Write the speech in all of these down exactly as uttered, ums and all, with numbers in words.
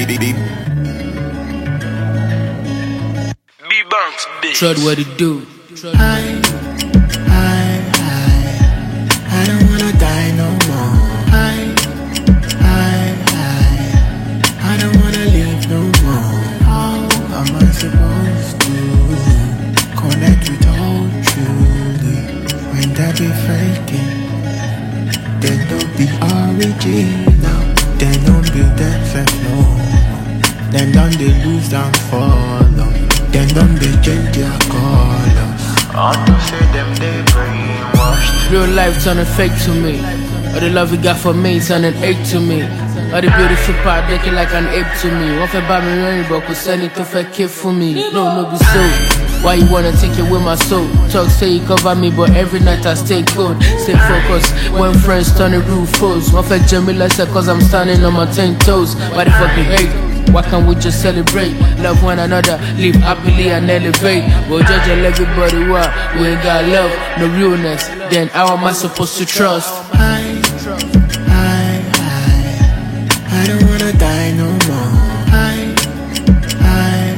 B-Banks, bitch. Trud what it do. I, I, I, I don't wanna die no more. I, I, I, I don't wanna live no more. How am I supposed to connect with all truly when they be faking? They don't be original. They don't build themselves no more. Then don't they lose and follow. Then don't they change their colors. I don't say them they brainwashed. Real life turning fake to me. All the love you got for me turning ache to me. All the beautiful part looking like an ape to me. One for buy me running but could send it to fake kid for me. No, no be so. Why you wanna take it with my soul? Talk say you cover me but every night I stay cold. Stay focused when friends turn the roof foes. One for Jamila said cause I'm standing on my ten toes. Why the fuck you hate? Why can't we just celebrate? Love one another, live happily and elevate. We'll judge everybody what we ain't got love, no realness. Then how am I supposed to trust? I, I, I, I don't wanna die no more. I, I,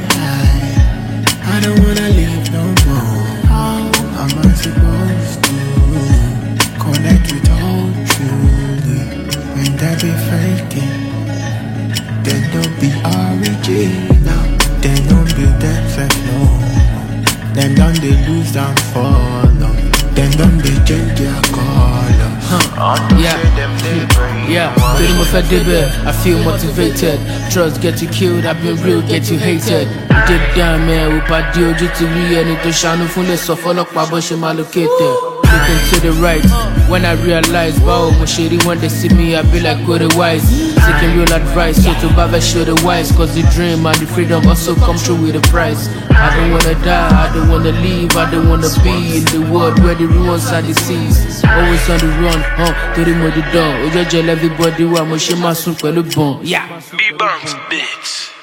I, I don't wanna live no more. How am I supposed to connect with all truly when they be faking? They don't be original. They don't build themselves no more. Then don't they lose and follow. Then don't they change their colors. Huh. Yeah, yeah. Feeling with a dibber, I feel motivated. Trust get you killed, I've been real, get you hated. You did down, man, we bad deal, you to be any to shine from the sofa, look my bush, I'm allocated. Looking to the right, when I realize, wow, my shady when they see me, I be like good and wise. Seeking real advice, so to bother show the wise. Cause the dream and the freedom also come through with a price. I don't wanna die, I don't wanna leave, I don't wanna be in the world where the ruins are the seas. Always on the run, huh, to the muddy door. Ojo everybody, wa mo she ma sun pẹ̀lú bon. Yeah. B-Banks, bitch.